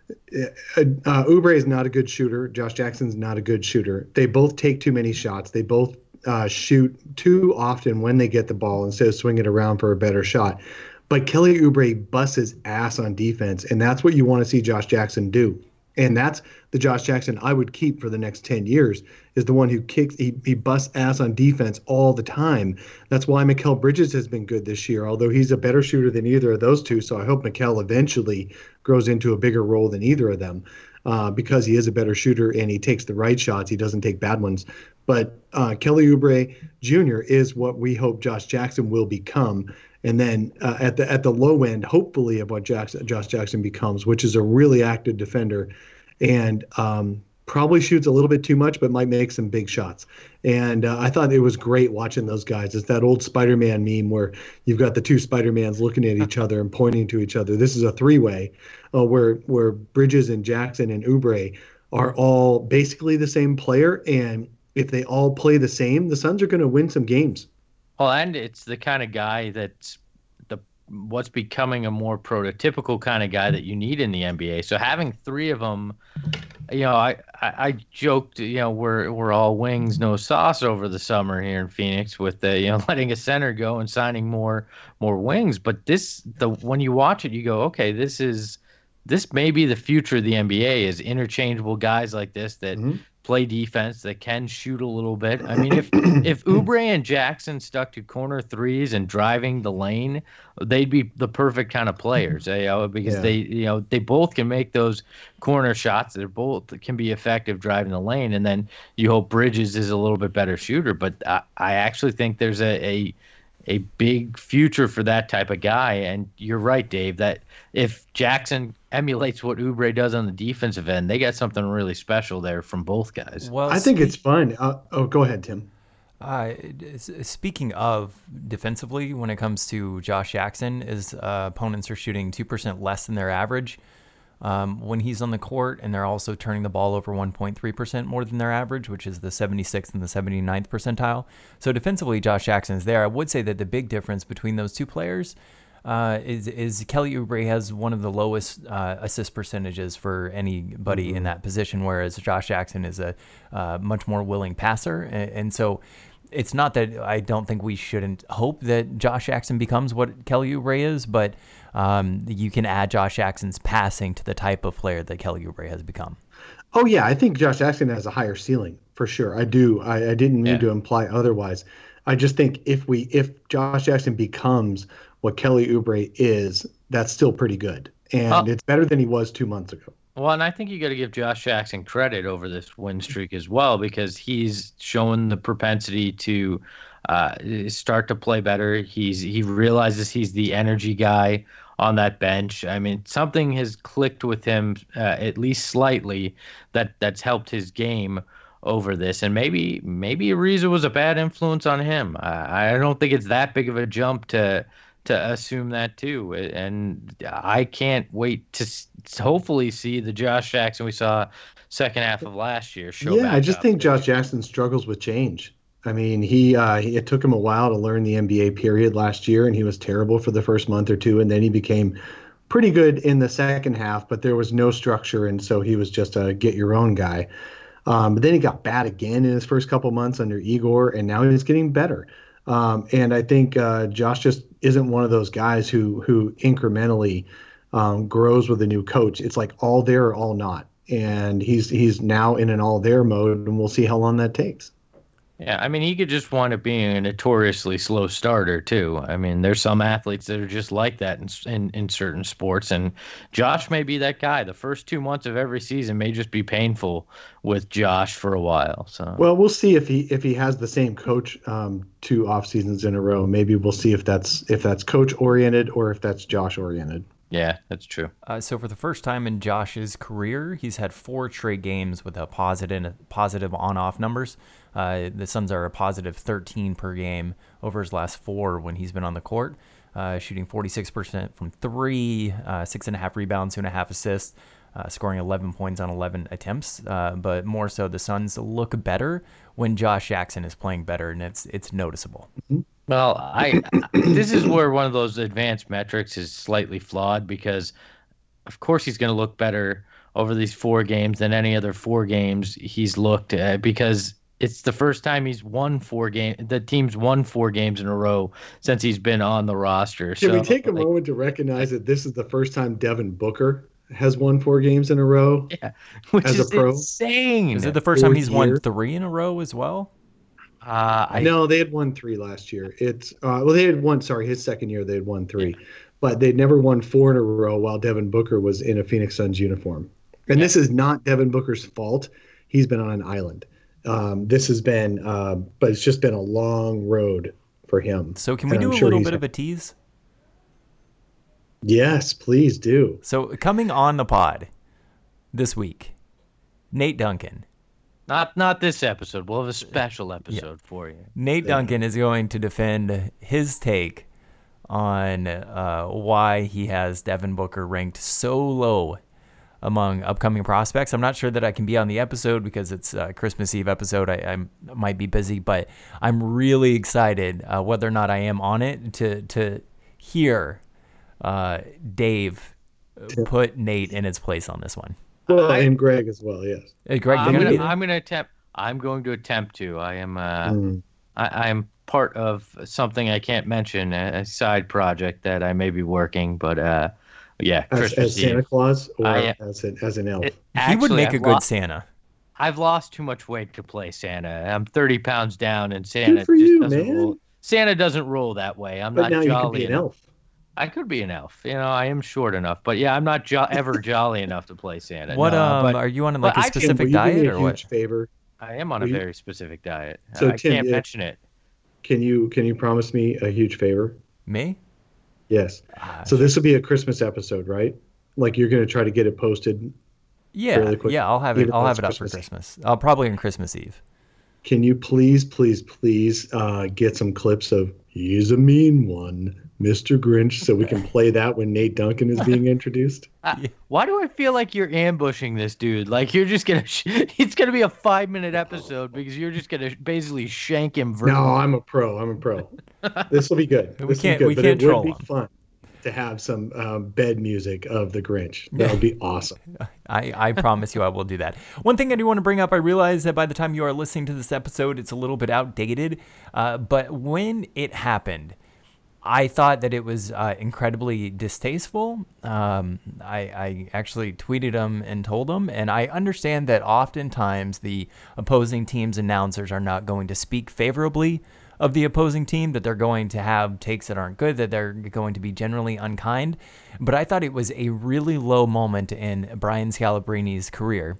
Uh, uh, Oubre is not a good shooter. Josh Jackson's not a good shooter. They both take too many shots. They both uh, shoot too often when they get the ball instead of swinging it around for a better shot. But Kelly Oubre busts his ass on defense, and that's what you want to see Josh Jackson do. And that's the Josh Jackson I would keep for the next ten years, is the one who kicks, he, he busts ass on defense all the time. That's why Mikal Bridges has been good this year, although he's a better shooter than either of those two. So I hope Mikal eventually grows into a bigger role than either of them uh, because he is a better shooter and he takes the right shots. He doesn't take bad ones. But uh, Kelly Oubre Junior is what we hope Josh Jackson will become. And then uh, at the at the low end, hopefully, of what Jackson, Josh Jackson becomes, which is a really active defender and um, probably shoots a little bit too much, but might make some big shots. And uh, I thought it was great watching those guys. It's that old Spider-Man meme where you've got the two Spider-Mans looking at each other and pointing to each other. This is a three-way uh, where where Bridges and Jackson and Oubre are all basically the same player. And if they all play the same, the Suns are going to win some games. Well, and it's the kind of guy that's the what's becoming a more prototypical kind of guy that you need in the N B A. So having three of them, you know, I, I, I joked, you know, we're we're all wings, no sauce over the summer here in Phoenix with the, you know, letting a center go and signing more more wings. But this, the when you watch it, you go, okay, this is this may be the future of the N B A is interchangeable guys like this that. Mm-hmm. Play defense that can shoot a little bit. I mean, if if Oubre and Jackson stuck to corner threes and driving the lane, they'd be the perfect kind of players. You know, because yeah. they you know they both can make those corner shots. They're both can be effective driving the lane, and then you hope Bridges is a little bit better shooter. But I, I actually think there's a, a a big future for that type of guy. And you're right, Dave, that if Jackson emulates what Oubre does on the defensive end, they got something really special there from both guys. Well, I think it's fun. Uh, oh, go ahead, Tim. Uh, speaking of defensively, when it comes to Josh Jackson, his uh, opponents are shooting two percent less than their average um, when he's on the court, and they're also turning the ball over one point three percent more than their average, which is the seventy-sixth and the seventy-ninth percentile. So defensively, Josh Jackson is there. I would say that the big difference between those two players Uh, is is Kelly Oubre has one of the lowest uh, assist percentages for anybody mm-hmm. in that position, whereas Josh Jackson is a uh, much more willing passer. And, and so it's not that I don't think we shouldn't hope that Josh Jackson becomes what Kelly Oubre is, but um, you can add Josh Jackson's passing to the type of player that Kelly Oubre has become. Oh, yeah. I think Josh Jackson has a higher ceiling for sure. I do. I, I didn't mean yeah. to imply otherwise. I just think if we if Josh Jackson becomes what Kelly Oubre is, that's still pretty good. And oh. it's better than he was two months ago. Well, and I think you got to give Josh Jackson credit over this win streak as well, because he's shown the propensity to uh, start to play better. He's he realizes he's the energy guy on that bench. I mean, something has clicked with him, uh, at least slightly, that that's helped his game over this. And maybe maybe Ariza was a bad influence on him. Uh, I don't think it's that big of a jump to to assume that too. And I can't wait to s- hopefully see the Josh Jackson we saw second half of last year show yeah back I just up. think Josh Jackson struggles with change. I mean, he, uh, he it took him a while to learn the N B A period last year, and he was terrible for the first month or two, and then he became pretty good in the second half, but there was no structure, and so he was just a get your own guy. Um, but then he got bad again in his first couple months under Igor, and now he's getting better. Um, and I think uh, Josh just isn't one of those guys who who incrementally um, grows with a new coach. It's like all there or all not. And he's he's now in an all there mode, and we'll see how long that takes. Yeah, I mean, he could just wind up being a notoriously slow starter too. I mean, there's some athletes that are just like that in, in in certain sports, and Josh may be that guy. The first two months of every season may just be painful with Josh for a while. So, well, we'll see if he if he has the same coach um, two off seasons in a row. Maybe we'll see if that's if that's coach oriented or if that's Josh oriented. Yeah, that's true. Uh, so for the first time in Josh's career, he's had four straight games with a positive positive on-off numbers. Uh, the Suns are a positive thirteen per game over his last four when he's been on the court, uh, shooting forty-six percent from three, uh, six and a half rebounds, two and a half assists, uh, scoring eleven points on eleven attempts. Uh, but more so, the Suns look better when Josh Jackson is playing better, and it's it's noticeable. Mm-hmm. Well, I this is where one of those advanced metrics is slightly flawed because, of course, he's going to look better over these four games than any other four games he's looked at because it's the first time he's won four games. The team's won four games in a row since he's been on the roster. Can so, we take a like, moment to recognize that this is the first time Devin Booker has won four games in a row? Yeah, which as is a pro? insane. Is it the first time Fourth he's won year. three in a row as well? Uh, I, No, they had won three last year. It's uh, well, they had won. Sorry, his second year they had won three, but they'd never won four in a row while Devin Booker was in a Phoenix Suns uniform. And Yeah. this is not Devin Booker's fault. He's been on an island. Um, this has been, uh, but it's just been a long road for him. So can we And do I'm a sure little he's- bit of a tease? Yes, please do. So coming on the pod this week, Nate Duncan. not not this episode. We'll have a special episode for you. Nate Duncan is going to defend his take on uh, why he has Devin Booker ranked so low among upcoming prospects. I'm not sure that I can be on the episode because it's a Christmas Eve episode. I, I might be busy, but I'm really excited, uh, whether or not I am on it, to to hear uh, Dave put Nate in his place on this one. Well, I- and Greg as well. Yes. Uh, Greg, I'm you gonna gonna, be there? I'm gonna attempt. I'm going to attempt to. I am. Uh, Mm. I, I'm part of something I can't mention, a, a side project that I may be working. But uh, yeah, As, Christmas as Santa Eve. Claus or I, uh, as an as an elf. It- he would actually, make a I've good lo- Santa. I've lost too much weight to play Santa. I'm thirty pounds down, and Santa for just you, doesn't man. roll. Santa doesn't roll that way. I'm but not now you can jolly be an enough. elf. I could be an elf. You know, I am short enough, but yeah, I'm not jo- ever jolly enough to play Santa. What No, um but are you on but like a I can- Tim, specific will you do me diet a or huge what? favor? I am on a will you- very specific diet. So, I Tim, can't if- mention it. Can you can you promise me a huge favor? Me? Yes. Ah, So this will be a Christmas episode, right? Like you're going to try to get it posted. Yeah, fairly quick, yeah. I'll have it. even I'll though have it's it up for Christmas. Christmas. I'll probably on Christmas Eve. Can you please, please, please uh, get some clips of "He's a Mean One," Mister Grinch, so we can play that when Nate Duncan is being introduced? Uh, why do I feel like you're ambushing this dude? Like you're just gonna, sh- it's gonna be a five minute episode because you're just gonna basically shank him. No, verbally. I'm a pro. I'm a pro. This will be good. We This will can't- be good, we but can't it would troll be him. fun to have some um, bed music of the Grinch. That would be awesome. I, I promise you I will do that. One thing I do want to bring up, I realize that by the time you are listening to this episode, it's a little bit outdated. Uh, but when it happened, I thought that it was uh, incredibly distasteful. Um, I, I actually tweeted him and told him, and I understand that oftentimes the opposing team's announcers are not going to speak favorably of the opposing team, that they're going to have takes that aren't good, that they're going to be generally unkind. But I thought it was a really low moment in Brian Scalabrini's career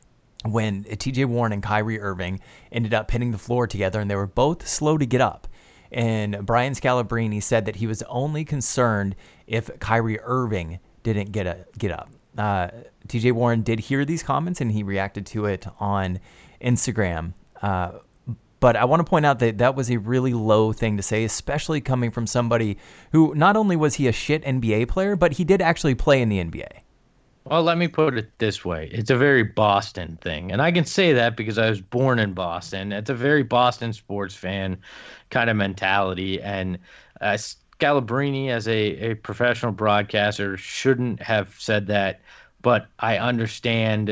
when T J Warren and Kyrie Irving ended up hitting the floor together, and they were both slow to get up. And Brian Scalabrine said that he was only concerned if Kyrie Irving didn't get a, get up. Uh, T J Warren did hear these comments, and he reacted to it on Instagram. Uh, But I want to point out that that was a really low thing to say, especially coming from somebody who not only was he a shit N B A player, but he did actually play in the N B A. Well, let me put it this way. It's a very Boston thing. And I can say that because I was born in Boston. It's a very Boston sports fan kind of mentality. And uh, Scalabrine, as a, a professional broadcaster, shouldn't have said that. But I understand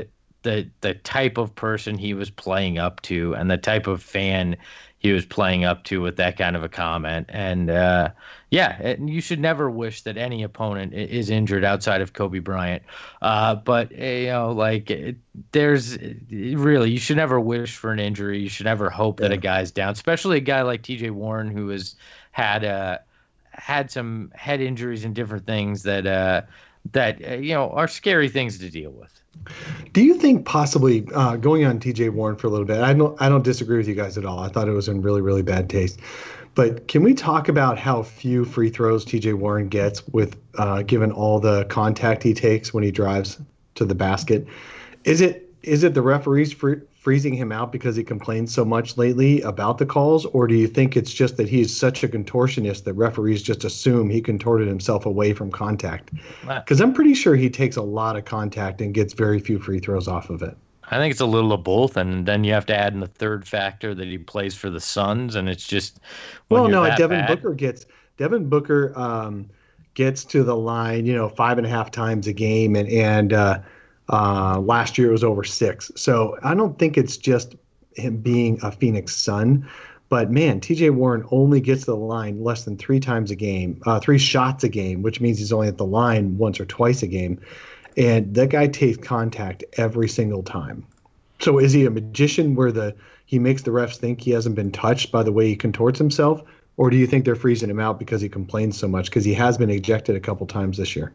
the the type of person he was playing up to and the type of fan he was playing up to with that kind of a comment. And uh, yeah, and you should never wish that any opponent is injured outside of Kobe Bryant. Uh, but you know, like it, there's really, you should never wish for an injury. You should never hope yeah. that a guy's down, especially a guy like T J Warren, who has had uh, had some head injuries and different things that uh, that uh, you know are scary things to deal with. Do you think possibly uh, going on T J Warren for a little bit? I don't. I don't disagree with you guys at all. I thought it was in really, really bad taste. But can we talk about how few free throws T J Warren gets with uh, given all the contact he takes when he drives to the basket? Is it is it the referees free, freezing him out because he complains so much lately about the calls, or do you think it's just that he's such a contortionist that referees just assume he contorted himself away from contact? Because I'm pretty sure he takes a lot of contact and gets very few free throws off of it. I think it's a little of both, and then you have to add in the third factor that he plays for the Suns, and it's just well, no, Devin bad, Booker gets Devin Booker um, gets to the line, you know, five and a half times a game, and and. Uh, Uh, last year it was over six. So I don't think it's just him being a Phoenix Sun. But, man, T J Warren only gets to the line less than three times a game, uh, three shots a game, which means he's only at the line once or twice a game. And that guy takes contact every single time. So is he a magician where the he makes the refs think he hasn't been touched by the way he contorts himself? Or do you think they're freezing him out because he complains so much? Because he has been ejected a couple times this year.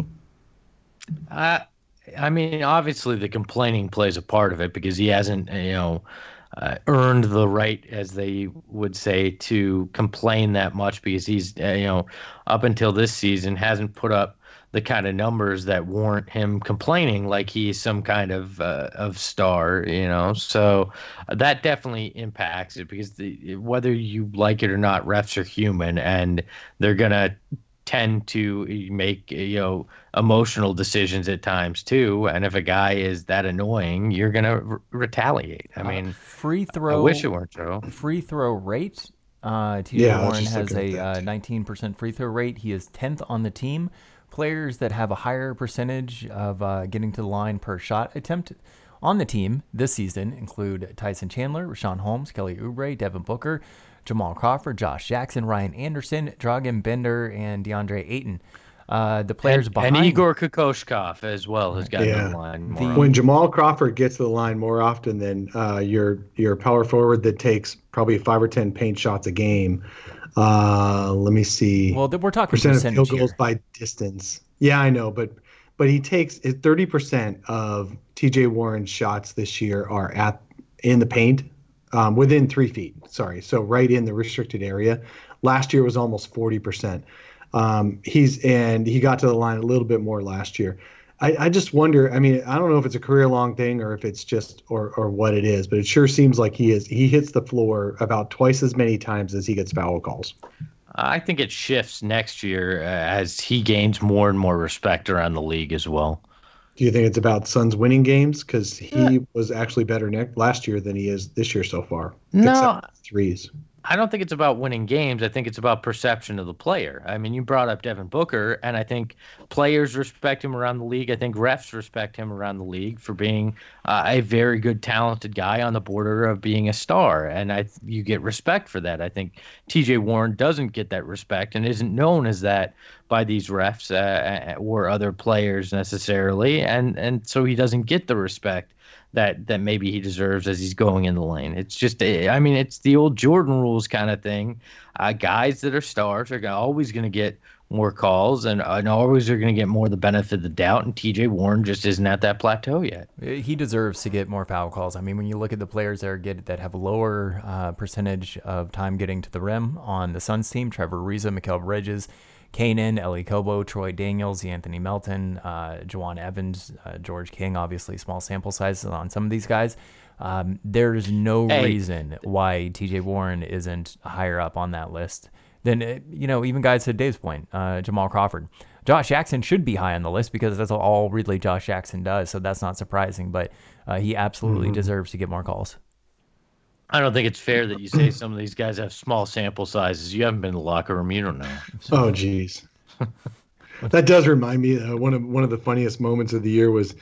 Uh I mean, obviously the complaining plays a part of it because he hasn't, you know, uh, earned the right, as they would say, to complain that much because he's, uh, you know, up until this season hasn't put up the kind of numbers that warrant him complaining like he's some kind of uh, of star, you know. So that definitely impacts it because the, whether you like it or not, refs are human and they're gonna tend to make, you know, emotional decisions at times too, and if a guy is that annoying, you're gonna re- retaliate. I mean, uh, free throw. I wish it weren't so. Free throw rate. Uh, T J yeah, Warren has a uh, nineteen percent free throw rate. He is tenth on the team. Players that have a higher percentage of uh, getting to the line per shot attempt on the team this season include Tyson Chandler, Rashawn Holmes, Kelly Oubre, Devin Booker, Jamal Crawford, Josh Jackson, Ryan Anderson, Dragan Bender, and DeAndre Ayton. Uh, the players and, behind and Igor Kokoshkov as well has gotten yeah. to the line more the, often. When Jamal Crawford gets to the line more often than uh, your your power forward that takes probably five or ten paint shots a game. Uh, let me see. Well, we're talking percent of percentage field goals here. by distance. Yeah, I know, but but he takes thirty percent of T J Warren's shots this year are at in the paint. Um, within three feet, sorry. So right in the restricted area. Last year was almost forty percent. Um, he's and he got to the line a little bit more last year. I, I just wonder. I mean, I don't know if it's a career-long thing or if it's just or or what it is, but it sure seems like he is. He hits the floor about twice as many times as he gets foul calls. I think it shifts next year uh, as he gains more and more respect around the league as well. Do you think it's about Suns winning games? Because he yeah. was actually better next last year than he is this year so far. No, except threes. I don't think it's about winning games. I think it's about perception of the player. I mean, you brought up Devin Booker, and I think players respect him around the league. I think refs respect him around the league for being uh, a very good, talented guy on the border of being a star, and I you get respect for that. I think T J Warren doesn't get that respect and isn't known as that by these refs uh, or other players necessarily, and and so he doesn't get the respect that that maybe he deserves as he's going in the lane. It's just, I mean, it's the old Jordan rules kind of thing. Uh, guys that are stars are always going to get more calls and, and always are going to get more the benefit of the doubt, and T J Warren just isn't at that plateau yet. He deserves to get more foul calls. I mean, when you look at the players that are get that have a lower uh, percentage of time getting to the rim on the Suns team, Trevor Ariza, Mikal Bridges, Kanan, Ellie Kobo, Troy Daniels, Anthony Melton, uh, Juwan Evans, uh, George King, obviously small sample sizes on some of these guys. Um, there's no hey. reason why T J Warren isn't higher up on that list than, uh, you know, even guys to Dave's point, uh, Jamal Crawford. Josh Jackson should be high on the list because that's all really Josh Jackson does, so that's not surprising, but uh, he absolutely mm-hmm. deserves to get more calls. I don't think it's fair that you say some of these guys have small sample sizes. You haven't been in the locker room. You don't know. So. Oh, geez. That does remind me. Uh, one of one of the funniest moments of the year was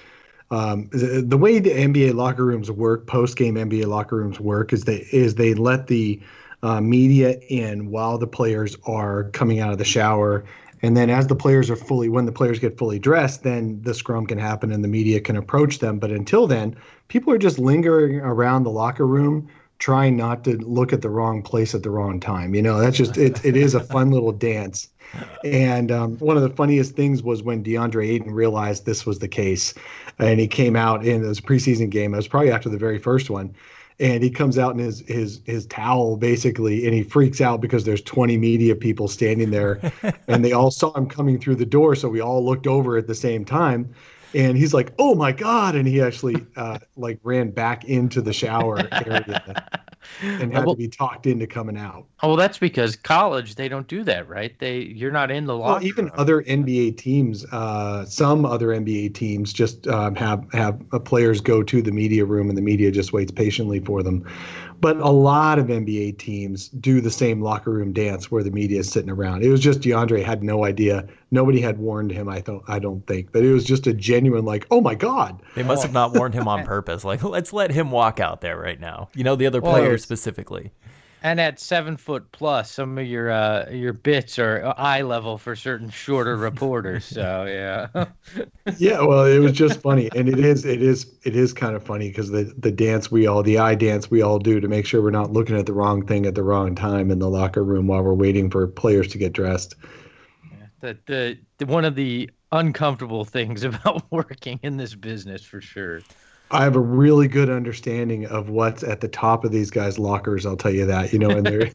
Um, the, the way the N B A locker rooms work, post-game N B A locker rooms work, is they is they let the uh, media in while the players are coming out of the shower, and then as the players are fully, when the players get fully dressed, then the scrum can happen and the media can approach them. But until then, people are just lingering around the locker room, trying not to look at the wrong place at the wrong time. You know, that's just it. It is a fun little dance. And um, one of the funniest things was when DeAndre Ayton realized this was the case, and he came out in this preseason game. It was probably after the very first one, and he comes out in his his his towel basically, and he freaks out because there's twenty media people standing there, and they all saw him coming through the door, so we all looked over at the same time. And he's like, "Oh my God!" And he actually uh, like ran back into the shower area and had well, to be talked into coming out. Oh, well, that's because college they don't do that, right? They you're not in the locker Well, even room. other N B A teams, uh, some other N B A teams just um, have have uh, players go to the media room, and the media just waits patiently for them. But a lot of N B A teams do the same locker room dance where the media is sitting around. It was just DeAndre had no idea. Nobody had warned him. I don't. I don't think, but it was just a genuine like, "Oh my God!" They must have not warned him on purpose. Like, let's let him walk out there right now. You know, the other Well, players specifically. And at seven foot plus, some of your uh, your bits are eye level for certain shorter reporters. So yeah, Yeah, well, it was just funny, and it is, it is, it is kind of funny because the the dance we all, the eye dance we all do to make sure we're not looking at the wrong thing at the wrong time in the locker room while we're waiting for players to get dressed. the, the the one of the uncomfortable things about working in this business for sure. I have a really good understanding of what's at the top of these guys' lockers. I'll tell you that. You know, and they're.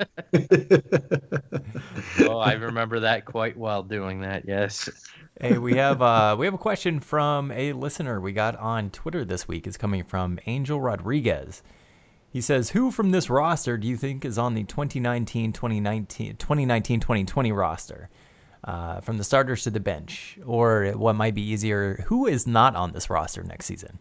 Oh, I remember that quite well doing that. Yes. Hey, we have uh, we have a question from a listener we got on Twitter this week. It's coming from Angel Rodriguez. He says, "Who from this roster do you think is on the twenty nineteen twenty twenty roster? Uh, from the starters to the bench, or what might be easier, who is not on this roster next season?"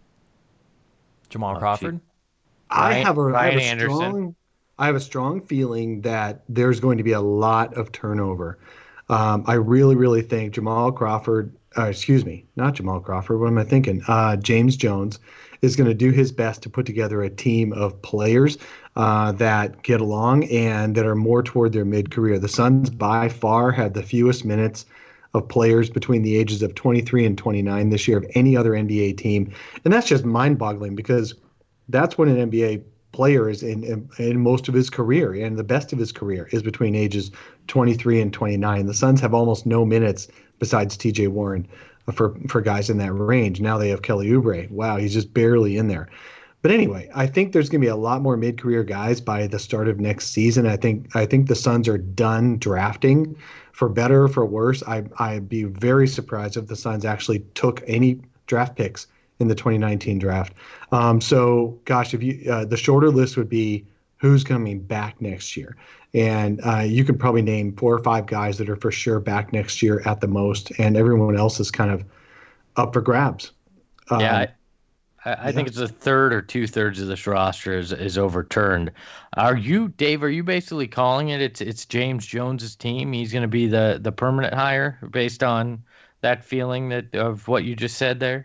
Jamal Oh, Crawford? I Ryan- have a, I have Ryan a Anderson. strong, I have a strong feeling that there's going to be a lot of turnover. Um, I really, really think Jamal Crawford, uh, excuse me, not Jamal Crawford. What am I thinking? Uh, James Jones is going to do his best to put together a team of players uh, that get along and that are more toward their mid-career. The Suns by far had the fewest minutes of players between the ages of twenty-three and twenty-nine this year of any other N B A team. And that's just mind-boggling because that's when an N B A player is in, in, in most of his career, and the best of his career is between ages twenty-three and twenty-nine. The Suns have almost no minutes besides T J Warren for, for guys in that range. Now they have Kelly Oubre. Wow, he's just barely in there. But anyway, I think there's going to be a lot more mid-career guys by the start of next season. I think I think the Suns are done drafting. For better or for worse, I, I'd be very surprised if the Suns actually took any draft picks in the twenty nineteen draft. Um, so, gosh, if you uh, the shorter list would be who's coming back next year. And uh, you could probably name four or five guys that are for sure back next year at the most, and everyone else is kind of up for grabs. Um, Yeah, I, I, I yeah. think it's a third or two thirds of this roster is, is overturned. Are you, Dave? Are you basically calling it? It's it's James Jones's team. He's going to be the the permanent hire based on that feeling that of what you just said there.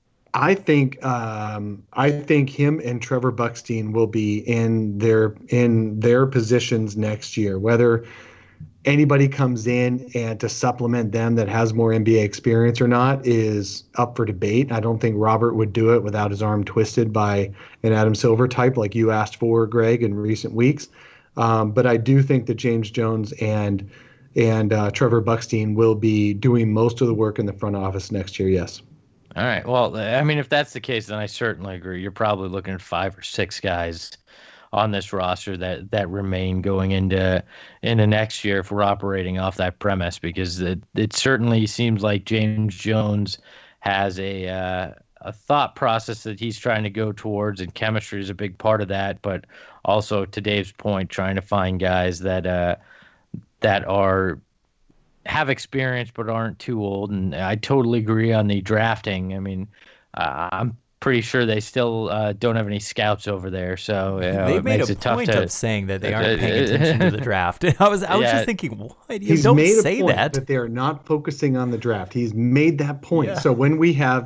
I think um, I think him and Trevor Buckstein will be in their in their positions next year. Whether anybody comes in and to supplement them that has more N B A experience or not is up for debate. I don't think Robert would do it without his arm twisted by an Adam Silver type like you asked for, Greg, in recent weeks. Um, but I do think that James Jones and and uh, Trevor Buckstein will be doing most of the work in the front office next year. Yes. All right. Well, I mean, if that's the case, then I certainly agree. You're probably looking at five or six guys on this roster that, that remain going into into next year if we're operating off that premise, because it, it certainly seems like James Jones has a uh, a thought process that he's trying to go towards, and chemistry is a big part of that. But also, to Dave's point, trying to find guys that uh, that are have experience but aren't too old. And I totally agree on the drafting. I mean, uh, I'm pretty sure they still uh, don't have any scouts over there, so you know, They it made makes a it tough point to. of saying that they aren't paying attention to the draft. I was I was Yeah. just thinking, what? You He's don't made a say point that. that they are not focusing on the draft. He's made that point. Yeah. So when we have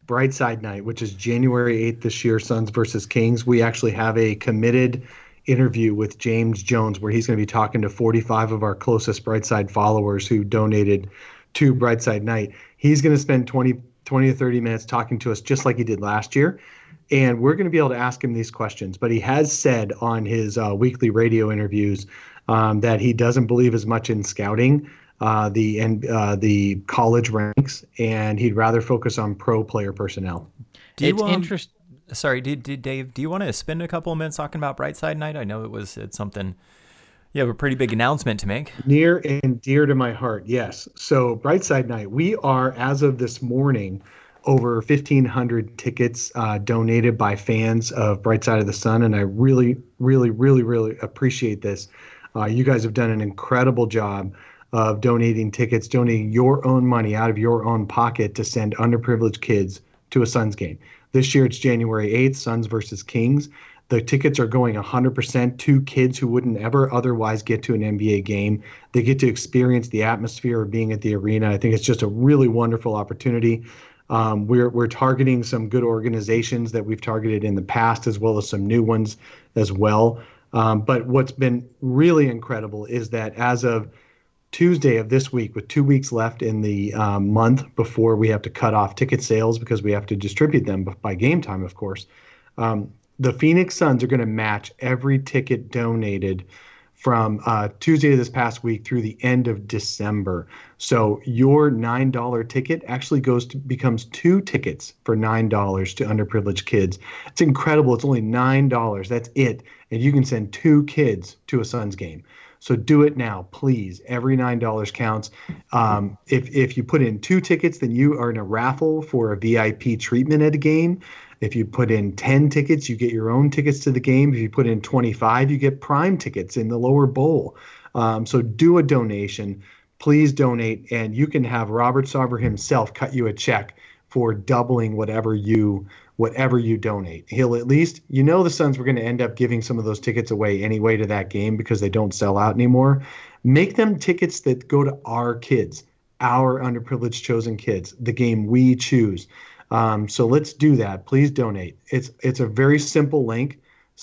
Brightside Night, which is January eighth this year, Suns versus Kings. We actually have a committed interview with James Jones where he's going to be talking to forty-five of our closest Brightside followers who donated to Brightside Night. He's going to spend twenty, twenty to thirty minutes talking to us just like he did last year. And we're going to be able to ask him these questions. But he has said on his uh, weekly radio interviews um, that he doesn't believe as much in scouting uh, the and uh, the college ranks, and he'd rather focus on pro player personnel. Do you, It's um, interest- Sorry, did, did Dave, do you want to spend a couple of minutes talking about Brightside Night? I know it was it's something, you have a pretty big announcement to make. Near and dear to my heart, yes. So Brightside Night, we are, as of this morning, over fifteen hundred tickets uh, donated by fans of Bright Side of the Sun, and I really, really, really, really appreciate this. Uh, you guys have done an incredible job of donating tickets, donating your own money out of your own pocket to send underprivileged kids to a Suns game. This year it's January eighth, Suns versus Kings. The tickets are going one hundred percent to kids who wouldn't ever otherwise get to an N B A game. They get to experience the atmosphere of being at the arena. I think it's just a really wonderful opportunity. Um, we're we're targeting some good organizations that we've targeted in the past, as well as some new ones as well. Um, but what's been really incredible is that as of Tuesday of this week, with two weeks left in the um, month before we have to cut off ticket sales because we have to distribute them by game time, of course, um, the Phoenix Suns are going to match every ticket donated from uh, Tuesday of this past week through the end of December. So your nine dollars ticket actually goes to becomes two tickets for nine dollars to underprivileged kids. It's incredible. It's only nine dollars. That's it. And you can send two kids to a Suns game. So do it now, please. Every nine dollars counts. Um, if, if you put in two tickets, then you are in a raffle for a V I P treatment at a game. If you put in ten tickets, you get your own tickets to the game. If you put in twenty-five, you get prime tickets in the lower bowl. Um, so do a donation. Please donate, and you can have Robert Sarver himself cut you a check for doubling whatever you whatever you donate. He'll at least, you know, the Suns were going to end up giving some of those tickets away anyway to that game because they don't sell out anymore. Make them tickets that go to our kids, our underprivileged chosen kids, the game we choose. Um, so let's do that. Please donate. It's it's a very simple link,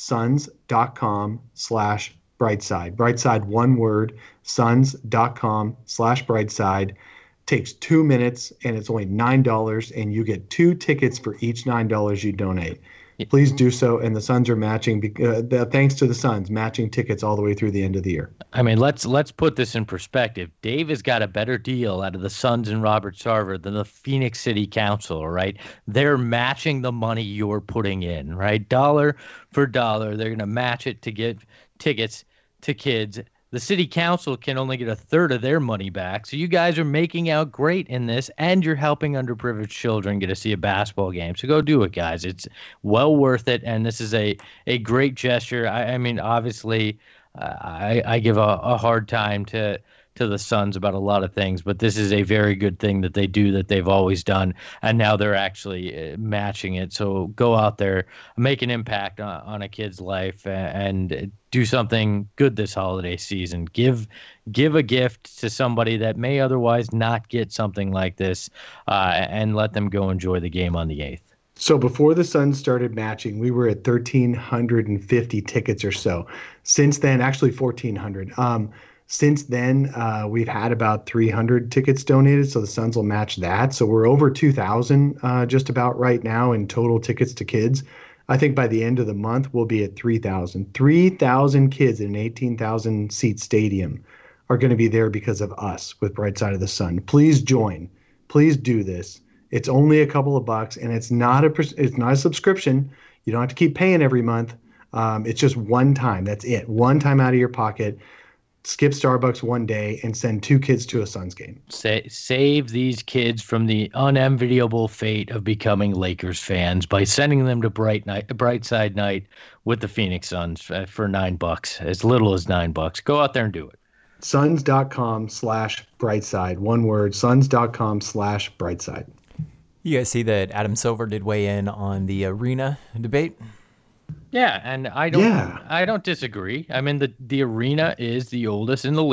suns.com slash brightside. Brightside, one word, suns.com slash brightside. Takes two minutes, and it's only nine dollars, and you get two tickets for each nine dollars you donate. Please do so, and the Suns are matching, uh, the, thanks to the Suns, matching tickets all the way through the end of the year. I mean, let's let's put this in perspective. Dave has got a better deal out of the Suns and Robert Sarver than the Phoenix City Council, right? They're matching the money you're putting in, right? Dollar for dollar, they're going to match it to get tickets to kids. The city council can only get a third of their money back. So you guys are making out great in this, and you're helping underprivileged children get to see a basketball game. So go do it, guys. It's well worth it, and this is a, a great gesture. I, I mean, obviously, uh, I, I give a, a hard time to to the Suns about a lot of things, but this is a very good thing that they do that they've always done, and now they're actually uh, matching it. So go out there, make an impact on, on a kid's life, and, and do something good this holiday season. Give give a gift to somebody that may otherwise not get something like this, uh, and let them go enjoy the game on the eighth. So before the Suns started matching, we were at one thousand three hundred fifty tickets or so. Since then, actually fourteen hundred. Um, Since then, uh, we've had about three hundred tickets donated, so the Suns will match that. So we're over two thousand uh, just about right now in total tickets to kids. I think by the end of the month, we'll be at three thousand. three thousand kids in an eighteen thousand seat stadium are going to be there because of us with Bright Side of the Sun. Please join. Please do this. It's only a couple of bucks, and it's not a it's not a subscription. You don't have to keep paying every month. Um, it's just one time. That's it. One time out of your pocket. Skip Starbucks one day and send two kids to a Suns game. Sa- save these kids from the unenviable fate of becoming Lakers fans by sending them to Bright Night, Brightside Night with the Phoenix Suns for nine bucks, as little as nine bucks. Go out there and do it. Suns.com slash brightside. One word, suns.com slash brightside. You guys see that Adam Silver did weigh in on the arena debate? Yeah, and I don't Yeah. I don't disagree. I mean, the, the arena is the oldest in the league.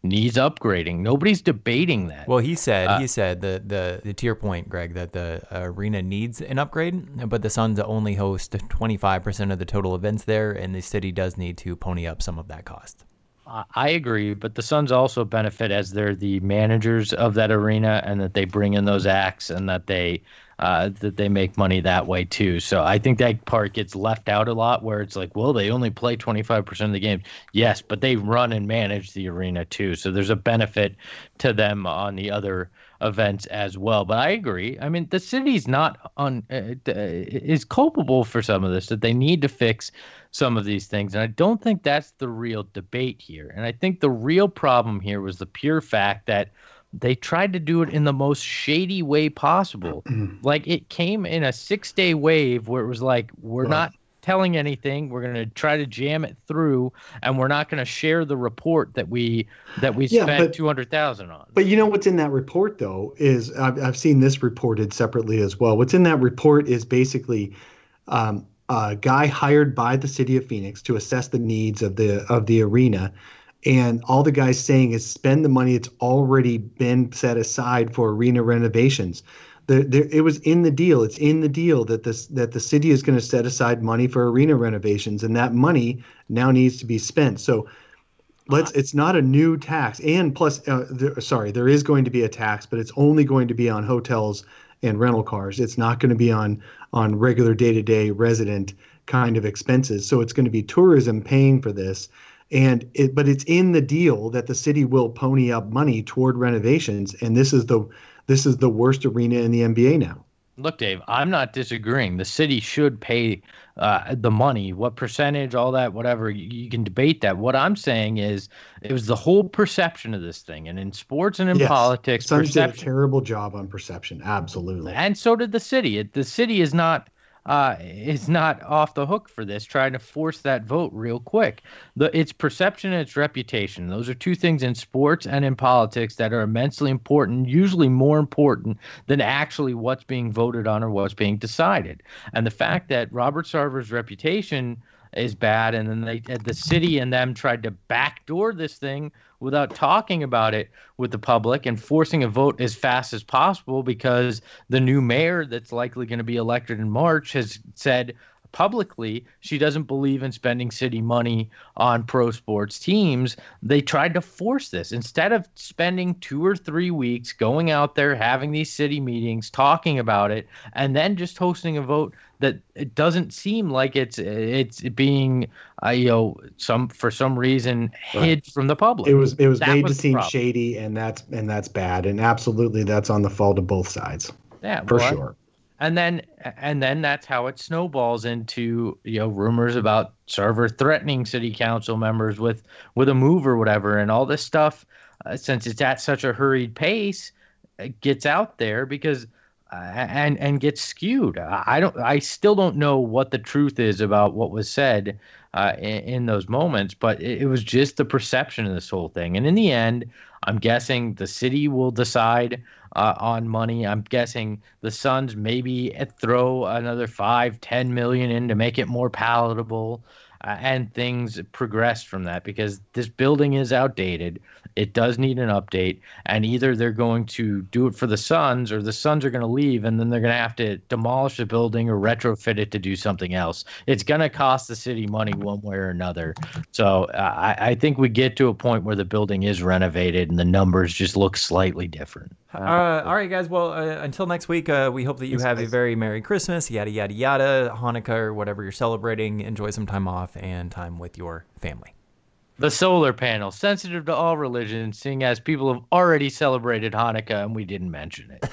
needs upgrading. Nobody's debating that. Well, he said Uh, he said the, the the to your point, Greg, that the arena needs an upgrade, but the Suns only host twenty-five percent of the total events there, and the city does need to pony up some of that cost. I agree, but the Suns also benefit as they're the managers of that arena, and that they bring in those acts, and that they uh, that they make money that way too. So I think that part gets left out a lot, where it's like, well, they only play twenty-five percent of the games. Yes, but they run and manage the arena too, so there's a benefit to them on the other events as well. But I agree. I mean, the city's not on uh, is culpable for some of this, that they need to fix some of these things. And I don't think that's the real debate here. And I think the real problem here was the pure fact that they tried to do it in the most shady way possible. Like, it came in a six-day wave where it was like, we're not telling anything. We're going to try to jam it through, and we're not going to share the report that we that we Yeah, spent but- two hundred thousand dollars on. But you know what's in that report, though, is I've, I've seen this reported separately as well. What's in that report is basically um, a guy hired by the city of Phoenix to assess the needs of the of the arena. And all the guy's saying is spend the money that's already been set aside for arena renovations. The, the, it was in the deal. It's in the deal that this that the city is going to set aside money for arena renovations, and that money now needs to be spent. So let's. It's not a new tax, and plus, uh, there, sorry, there is going to be a tax, but it's only going to be on hotels and rental cars. It's not going to be on on regular day-to-day resident kind of expenses. So it's going to be tourism paying for this. And it, but it's in the deal that the city will pony up money toward renovations, and this is the this is the worst arena in the N B A now. Look, Dave, I'm not disagreeing. The city should pay uh, the money. What percentage, all that, whatever, you, you can debate that. What I'm saying is it was the whole perception of this thing. And in sports and in Yes. politics, Suns did a perception. terrible job on perception. Absolutely. And so did the city. It, the city is not uh, is not off the hook for this, trying to force that vote real quick. The Its perception and its reputation. Those are two things in sports and in politics that are immensely important, usually more important than actually what's being voted on or what's being decided. And the fact that Robert Sarver's reputation is bad, and then they, the city and them tried to backdoor this thing without talking about it with the public and forcing a vote as fast as possible, because the new mayor that's likely going to be elected in March has said publicly she doesn't believe in spending city money on pro sports teams. They tried to force this instead of spending two or three weeks going out there, having these city meetings, talking about it, and then just hosting a vote that it doesn't seem like it's it's being uh, you know some for some reason hid from the public. It was it was That made was to the seem problem. shady, and that's and that's bad, and absolutely that's on the fault of both sides. Yeah, for well, sure. And then and then that's how it snowballs into, you know, rumors about Sarver threatening city council members with with a move or whatever, and all this stuff. Uh, since it's at such a hurried pace, it gets out there because uh, and and gets skewed. I I don't. I still don't know what the truth is about what was said uh, in, in those moments, but it, it was just the perception of this whole thing. And in the end, I'm guessing the city will decide uh, on money. I'm guessing the Suns maybe throw another five, ten million in to make it more palatable, uh, and things progress from that, because this building is outdated. It does need an update, and either they're going to do it for the Suns, or the Suns are going to leave, and then they're going to have to demolish the building or retrofit it to do something else. It's going to cost the city money one way or another. So uh, I, I think we get to a point where the building is renovated and the numbers just look slightly different. Uh, all right, guys. Well, uh, until next week, uh, we hope that you have a very Merry Christmas, yada, yada, yada, Hanukkah, or whatever you're celebrating. Enjoy some time off and time with your family. The solar panel, sensitive to all religions, seeing as people have already celebrated Hanukkah and we didn't mention it.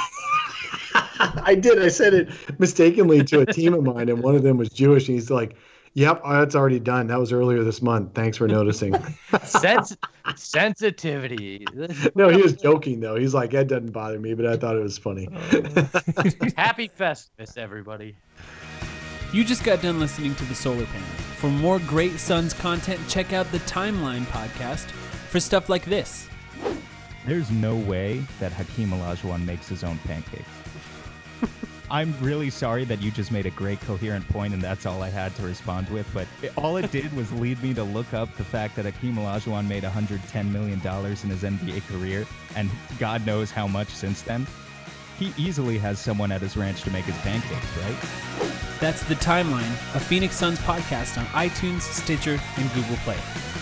I did. I said it mistakenly to a team of mine, and one of them was Jewish, and he's like, "Yep, that's already done. That was earlier this month. Thanks for noticing." Sens- sensitivity. No, he was joking though. He's like, "That doesn't bother me," but I thought it was funny. Happy Festivus, everybody. You just got done listening to The Solar Panel. For more great Suns content, check out the Timeline podcast for stuff like this. There's no way that Hakeem Olajuwon makes his own pancakes. I'm really sorry that you just made a great coherent point and that's all I had to respond with. But it, all it did was lead me to look up the fact that Hakeem Olajuwon made one hundred ten million dollars in his N B A career, and God knows how much since then. He easily has someone at his ranch to make his pancakes, right? That's The Timeline, a Phoenix Suns podcast on iTunes, Stitcher, and Google Play.